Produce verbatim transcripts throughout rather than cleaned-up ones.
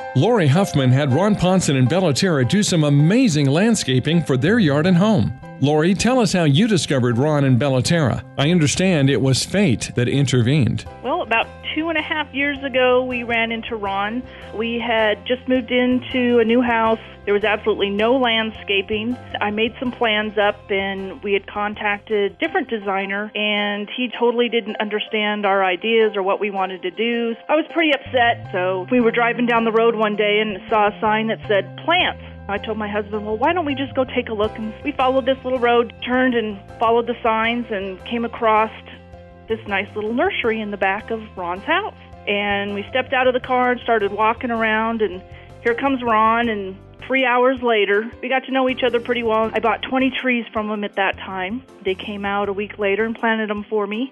Lori Huffman had Ron Ponson and Bellaterra do some amazing landscaping for their yard and home. Lori, tell us how you discovered Ron and Bellaterra. I understand it was fate that intervened. Well, about two and a half years ago, we ran into Ron. We had just moved into a new house. There was absolutely no landscaping. I made some plans up, and we had contacted a different designer, and he totally didn't understand our ideas or what we wanted to do. I was pretty upset, so we were driving down the road one day and saw a sign that said plants. I told my husband, well, why don't we just go take a look? And we followed this little road, turned and followed the signs, and came across this nice little nursery in the back of Ron's house. And we stepped out of the car and started walking around, and here comes Ron, and three hours later, we got to know each other pretty well. I bought twenty trees from him at that time. They came out a week later and planted them for me,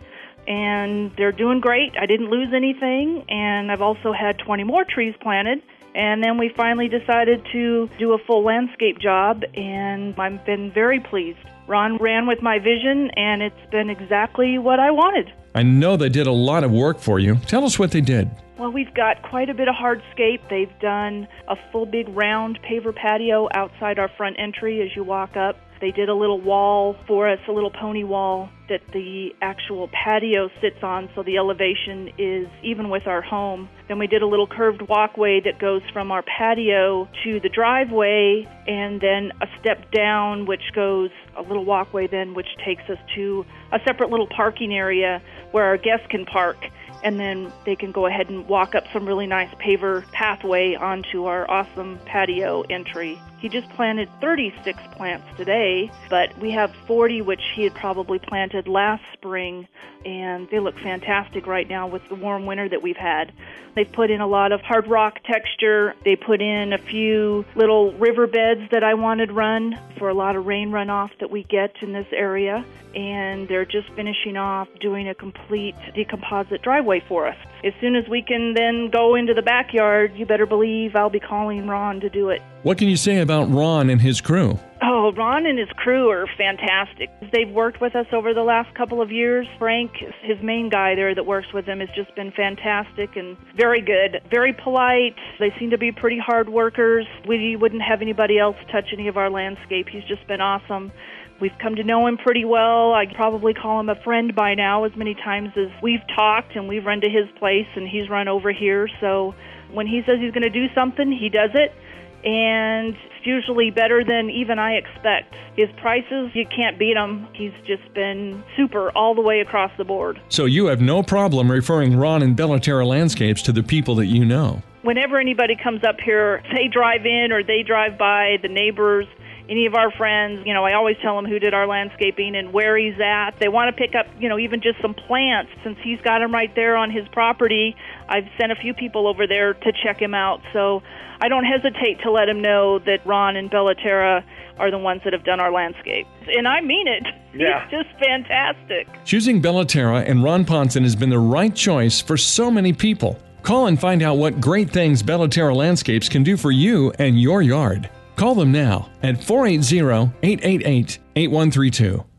and they're doing great. I didn't lose anything, and I've also had twenty more trees planted. And then we finally decided to do a full landscape job, and I've been very pleased. Ron ran with my vision, and it's been exactly what I wanted. I know they did a lot of work for you. Tell us what they did. Well, we've got quite a bit of hardscape. They've done a full big round paver patio outside our front entry as you walk up. They did a little wall for us, a little pony wall that the actual patio sits on, so the elevation is even with our home. Then we did a little curved walkway that goes from our patio to the driveway, and then a step down, which goes a little walkway then, which takes us to a separate little parking area where our guests can park. And then they can go ahead and walk up some really nice paver pathway onto our awesome patio entry. He just planted thirty-six plants today, but we have forty which he had probably planted last spring, and they look fantastic right now with the warm winter that we've had. They've put in a lot of hard rock texture. They put in a few little river beds that I wanted run for a lot of rain runoff that we get in this area, and they're just finishing off doing a complete decomposite driveway for us. As soon as we can then go into the backyard, you better believe I'll be calling Ron to do it. What can you say about Ron and his crew? Oh, Ron and his crew are fantastic. They've worked with us over the last couple of years. Frank, his main guy there that works with him, has just been fantastic and very good, very polite. They seem to be pretty hard workers. We wouldn't have anybody else touch any of our landscape. He's just been awesome. We've come to know him pretty well. I probably call him a friend by now, as many times as we've talked, and we've run to his place and he's run over here. So when he says he's going to do something, he does it. And it's usually better than even I expect. His prices, you can't beat them. He's just been super all the way across the board. So you have no problem referring Ron and Bellaterra Landscapes to the people that you know? Whenever anybody comes up here, they drive in or they drive by, the neighbors, any of our friends, you know, I always tell them who did our landscaping and where he's at. They want to pick up, you know, even just some plants. Since he's got them right there on his property, I've sent a few people over there to check him out. So I don't hesitate to let him know that Ron and Bellaterra are the ones that have done our landscape. And I mean it. Yeah. It's just fantastic. Choosing Bellaterra and Ron Ponson has been the right choice for so many people. Call and find out what great things Bellaterra Landscapes can do for you and your yard. Call them now at four eight zero, eight eight eight, eight one three two.